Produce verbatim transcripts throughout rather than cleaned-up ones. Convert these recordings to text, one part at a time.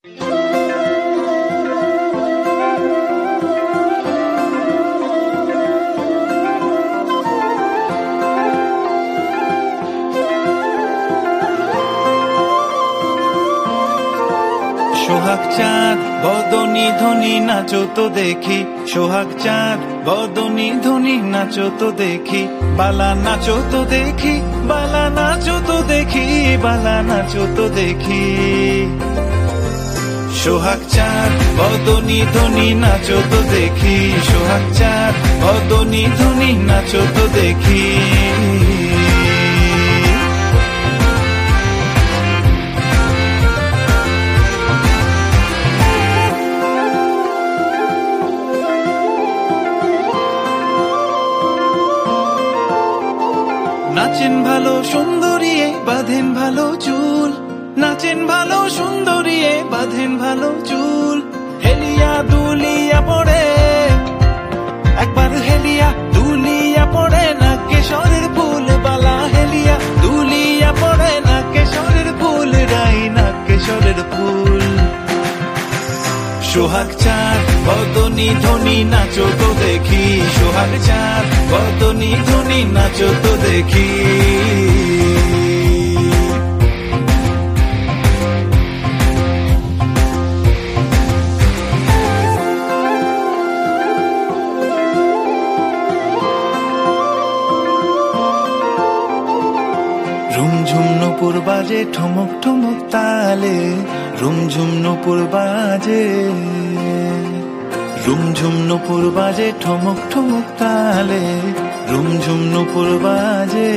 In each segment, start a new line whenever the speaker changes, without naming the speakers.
সোহাগ চাঁদ বদনী ধ্বনি নাচো তো দেখি, সোহাগ চাঁদ বদনী ধ্বনি নাচো তো দেখি, বালা নাচো তো দেখি, বালা নাচো তো দেখি, বালা নাচো তো দেখি। সোহাগ চাঁদ বদনী ধ্বনি নাচো তো দেখি, সোহাগ চাঁদ বদনী ধ্বনি নাচো তো দেখি। নাচেন ভালো সুন্দরী বাঁধেন ভালো চুল, নাচেন ভালো সুন্দরী বাঁধেন ভালো চুল, হেলিয়া দুলিয়া পড়ে একবার, হেলিয়া দুলিয়া পড়ে না কেশরের ফুল, বালা হেলিয়া দুলিয়া পড়ে না কেশরের ফুল, রাই না কেশরের ফুল। সোহাগ চাঁদ বদনী ধ্বনি নাচো তো দেখি, সোহাগ চাঁদ বদনী ধ্বনি নাচো তো দেখি। রুমঝুম নূপুর বাজে ঠমক ঠমক তালে, রুমঝুম নূপুর বাজে, রুমঝুম নূপুর বাজে ঠমক ঠমক তালে, রুমঝুম নূপুর বাজে।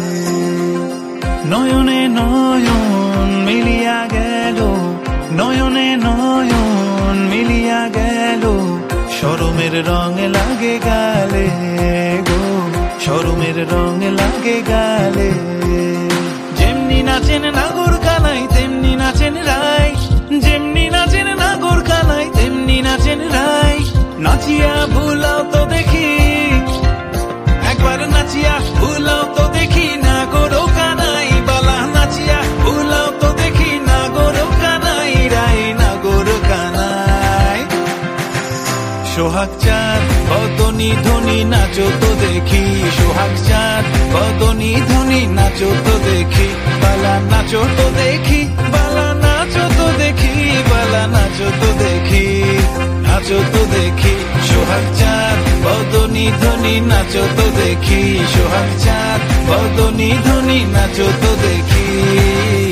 নয়নে নয়ন মিলিয়া গেল, নয়নে নয়ন মিলিয়া গেল, শরমের রং লাগে গালে গো, শরমের রং লাগে গালে। যেমনি নাচেন নাগর কানাই তেমনি নাচেন রাই, যেমনি নাচেন নাগর কানাই তেমনি নাচেন রাই। নাচিয়া ভুলাও তো দেখি একবার, নাচিয়া ভুলাও তো দেখি নাগর কানাই, বালা নাচিয়া ভুলাও তো দেখি নাগর কানাই, রাই নাগর কানাই। সোহাগ চাঁদ বদনী ধ্বনি নাচো তো দেখি, সোহাগ চাঁদ বদনী ধ্বনি নাচো তো দেখি, বালা নাচো তো দেখি, বালা নাচো তো দেখি, বালা নাচো তো দেখি, নাচো তো দেখি। সোহাগ চাঁদ বদনী ধ্বনি নাচো তো দেখি, সোহাগ চাঁদ বদনী ধ্বনি নাচো তো দেখি।